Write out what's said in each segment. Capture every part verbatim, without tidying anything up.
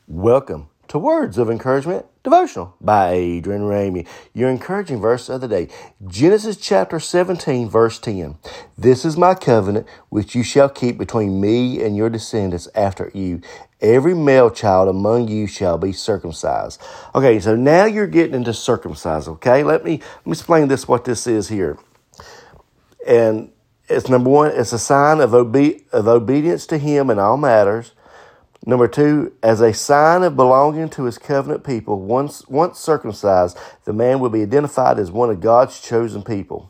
Welcome to Words of Encouragement Devotional by Adrian Ramey. Your encouraging verse of the day, Genesis chapter seventeen, verse ten. This is my covenant which you shall keep between me and your descendants after you. Every male child among you shall be circumcised. Okay, so now you're getting into circumcised, okay? Let me, let me explain this, what this is here. And it's number one, it's a sign of, obe- of obedience to him in all matters. Number two, as a sign of belonging to his covenant people, once once circumcised, the man will be identified as one of God's chosen people.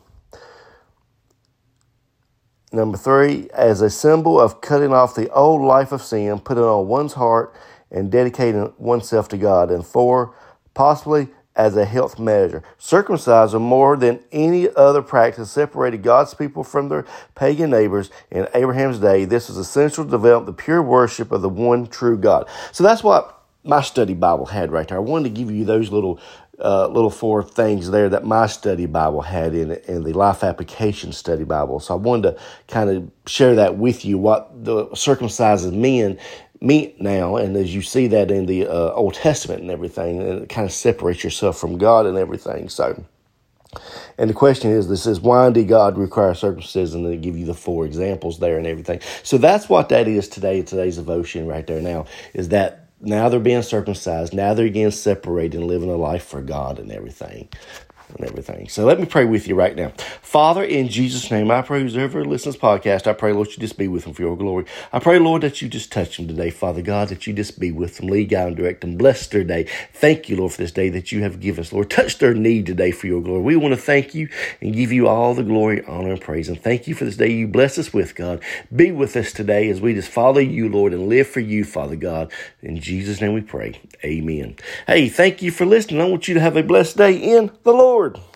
Number three, as a symbol of cutting off the old life of sin, putting on one's heart and dedicating oneself to God. And four, possibly as a health measure. Circumcision, more than any other practice, separated God's people from their pagan neighbors in Abraham's day. This is essential to develop the pure worship of the one true God. So that's what my study Bible had right there. I wanted to give you those little uh, little four things there that my study Bible had in it, in the Life Application Study Bible. So I wanted to kind of share that with you, what the circumcised men meet now, and as you see that in the uh, Old Testament and everything, and it kind of separates yourself from God and everything. So, and the question is, this is, why did God require circumcision? And they give you the four examples there and everything. So that's what that is today, today's devotion right there now, is that now they're being circumcised, now they're getting separated and living a life for God and everything. And everything. So let me pray with you right now. Father, in Jesus' name, I pray whoever listens to this podcast, I pray, Lord, you just be with them for your glory. I pray, Lord, that you just touch them today, Father God, that you just be with them, lead, guide, and direct them. Bless their day. Thank you, Lord, for this day that you have given us, Lord. Touch their need today for your glory. We want to thank you and give you all the glory, honor, and praise. And thank you for this day you bless us with, God. Be with us today as we just follow you, Lord, and live for you, Father God. In Jesus' name we pray. Amen. Hey, thank you for listening. I want you to have a blessed day in the Lord.